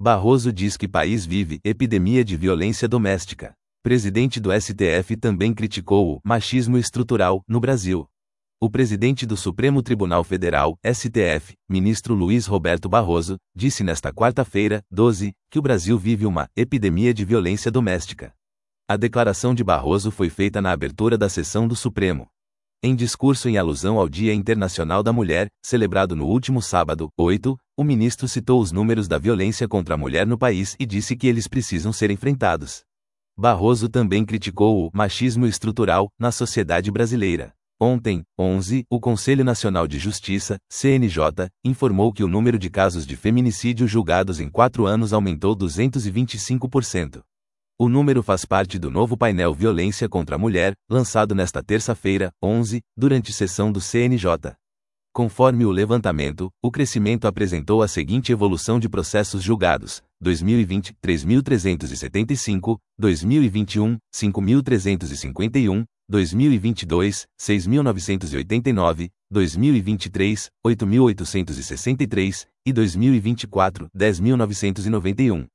Barroso diz que país vive epidemia de violência doméstica. Presidente do STF também criticou o machismo estrutural no Brasil. O presidente do Supremo Tribunal Federal, STF, ministro Luiz Roberto Barroso, disse nesta quarta-feira, 12, que o Brasil vive uma epidemia de violência doméstica. A declaração de Barroso foi feita na abertura da sessão do Supremo. Em discurso em alusão ao Dia Internacional da Mulher, celebrado no último sábado, 8, o ministro citou os números da violência contra a mulher no país e disse que eles precisam ser enfrentados. Barroso também criticou o machismo estrutural na sociedade brasileira. Ontem, 11, o Conselho Nacional de Justiça, CNJ, informou que o número de casos de feminicídio julgados em 4 anos aumentou 225%. O número faz parte do novo painel Violência contra a Mulher, lançado nesta terça-feira, 11, durante sessão do CNJ. Conforme o levantamento, o crescimento apresentou a seguinte evolução de processos julgados: 2020, 3.375, 2021, 5.351, 2022, 6.989, 2023, 8.863, e 2024, 10.991.